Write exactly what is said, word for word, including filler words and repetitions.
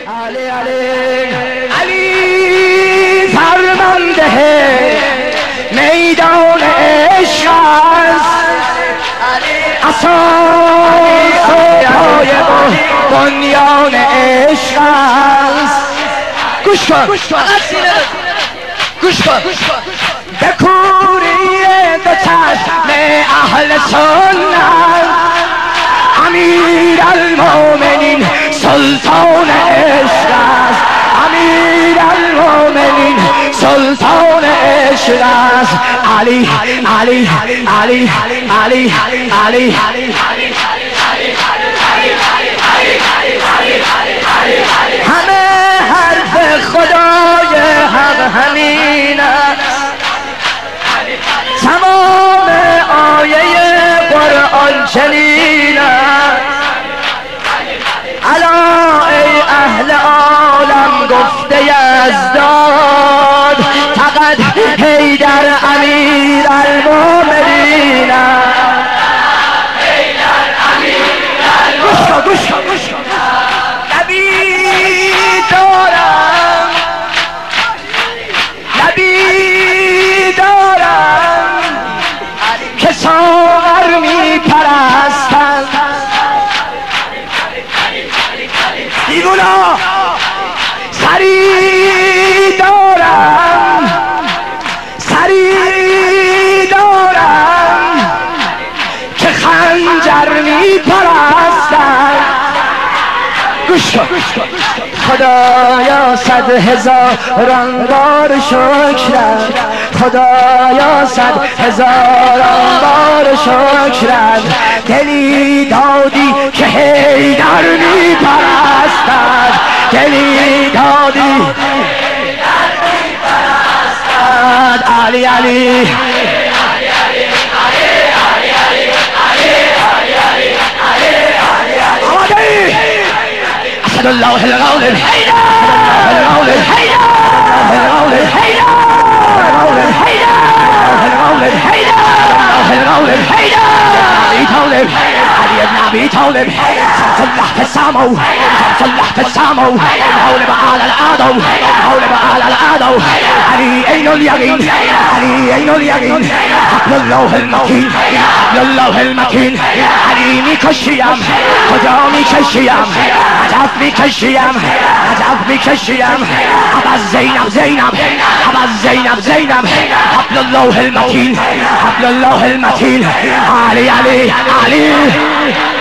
علی علی علی فرمانده میدان عشق است، اساس پای بنیان عشق است. گوش کن گوش کن به کوری دو چشم اهل سنت امیر المومنین سلطان عشق است، امیر المومنین سلطان عشق است. علی علی علی علی علی همه حرف خدای حق همین است، تمام آیه قرآن چنین است. الا ای اهل عالم گفته یزداد، فقط حیدر امیر المومنین است. گوش کن گوش کن گوش کن نبی دارم نبی دارم که ساغر می پرستند. دیونا سری دارم سری دارم که خنجر می پرستند. گوش کن خدایا صد هزاران بار شکرت، خدایا صد هزاران بار شکرت، دلی دادی که حیدر می پرستد، دلی دادی حیدر می پرستد. علی علی أشهد الله الغول الحيدر الغول الحيدر الغول الحيدر الغول الحيدر الغول الحيدر الغول الحيدر أبي طالب علي بن أبي طالب شمس الله في السماء شمس الله في السماء غولب على العدو غولب على العدو. علي أين اليقين علي أين اليقين حبل الله المتين حبل الله المتين. علي میکشیم خدا میکشیم عجب میکشیم عجب میکشیم عباس زینب زینب عباس زینب زینب حبل الله المتين حبل الله المتين. علی علی علی